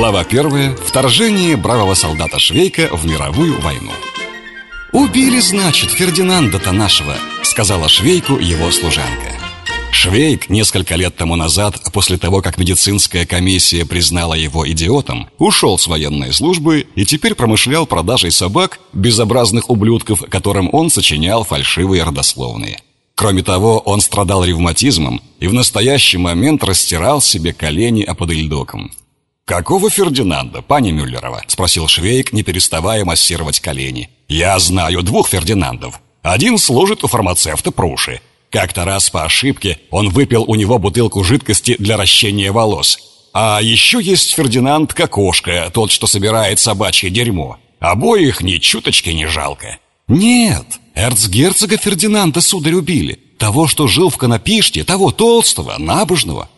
Глава 1. Вторжение бравого солдата Швейка в мировую войну. «Убили, значит, Фердинанда-то нашего», — сказала Швейку его служанка. Швейк несколько лет тому назад, после того, как медицинская комиссия признала его идиотом, ушел с военной службы и теперь промышлял продажей собак, безобразных ублюдков, которым он сочинял фальшивые родословные. Кроме того, он страдал ревматизмом и в настоящий момент растирал себе колени аподельдоком. «Какого Фердинанда, пани Мюллерова?» — спросил Швейк, не переставая массировать колени. «Я знаю 2 Фердинандов. Один служит у фармацевта Пруши. Как-то раз по ошибке он выпил у него бутылку жидкости для ращения волос. А еще есть Фердинанд Кокошка, тот, что собирает собачье дерьмо. Обоих ни чуточки не жалко». «Нет, эрцгерцога Фердинанда, сударь, убили. Того, что жил в Конопиште, того толстого, набожного».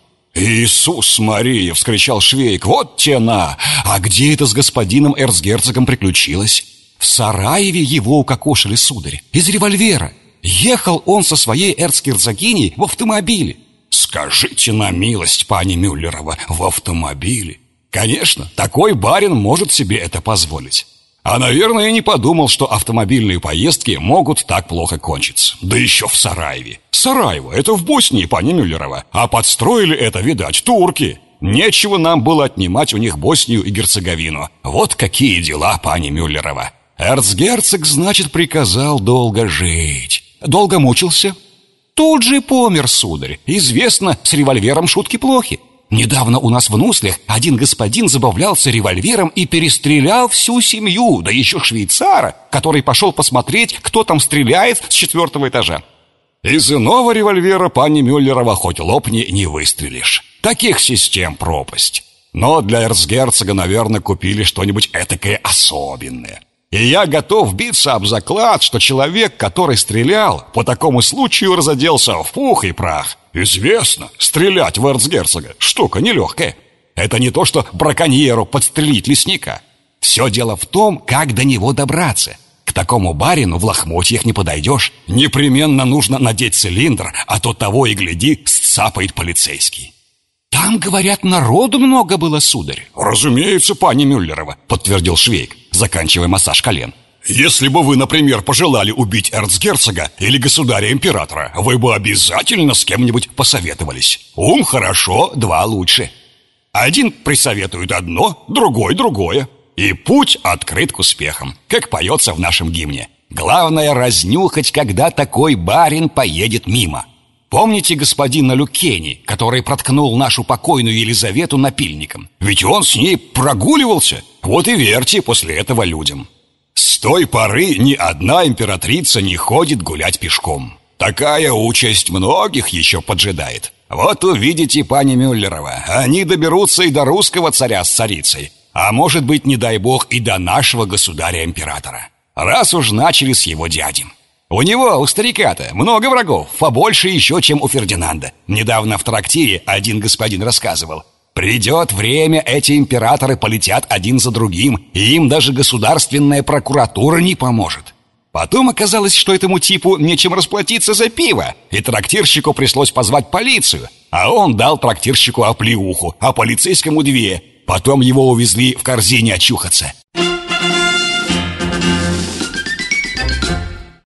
«Иисус Мария!» — вскричал Швейк. «Вот тена! А где это с господином эрцгерцогом приключилось?» «В Сараеве его укокошили, сударь, из револьвера. Ехал он со своей эрцгерцогиней в автомобиле». «Скажите на милость, пани Мюллерова, в автомобиле?» «Конечно, такой барин может себе это позволить». А, наверное, не подумал, что автомобильные поездки могут так плохо кончиться. Да еще в Сараеве. Сараево — это в Боснии, пани Мюллерова. А подстроили это, видать, турки. Нечего нам было отнимать у них Боснию и Герцеговину. Вот какие дела, пани Мюллерова. Эрцгерцог, значит, приказал долго жить. Долго мучился? Тут же помер, сударь. Известно, с револьвером шутки плохи. Недавно у нас в Нуслях один господин забавлялся револьвером и перестрелял всю семью, да еще швейцара, который пошел посмотреть, кто там стреляет с 4-го этажа. Из иного револьвера, пани Мюллерова, хоть лопни, не выстрелишь. Таких систем пропасть. Но для эрцгерцога, наверное, купили что-нибудь этакое особенное. И я готов биться об заклад, что человек, который стрелял, по такому случаю разоделся в пух и прах. Известно, стрелять в эрцгерцога — штука нелегкая. Это не то, что браконьеру подстрелить лесника. Все дело в том, как до него добраться. К такому барину в лохмотьях не подойдешь. Непременно нужно надеть цилиндр, а то того и гляди, сцапает полицейский. «Там, говорят, народу много было, сударь». «Разумеется, пани Мюллерова», — подтвердил Швейк, заканчивая массаж колен. «Если бы вы, например, пожелали убить эрцгерцога или государя-императора, вы бы обязательно с кем-нибудь посоветовались. Ум хорошо, 2 лучше. Один присоветует одно, другой другое. И путь открыт к успехам, как поется в нашем гимне. Главное разнюхать, когда такой барин поедет мимо. Помните господина Люкени, который проткнул нашу покойную Елизавету напильником? Ведь он с ней прогуливался. Вот и верьте после этого людям. С той поры ни одна императрица не ходит гулять пешком. Такая участь многих еще поджидает. Вот увидите, пани Мюллерова, они доберутся и до русского царя с царицей. А может быть, не дай бог, и до нашего государя-императора. Раз уж начали с его дяди. У него, у старика-то, много врагов, побольше еще, чем у Фердинанда. Недавно в трактире один господин рассказывал. Придет время, эти императоры полетят один за другим, и им даже государственная прокуратура не поможет. Потом оказалось, что этому типу нечем расплатиться за пиво, и трактирщику пришлось позвать полицию. А он дал трактирщику оплеуху, а полицейскому 2. Потом его увезли в корзине очухаться.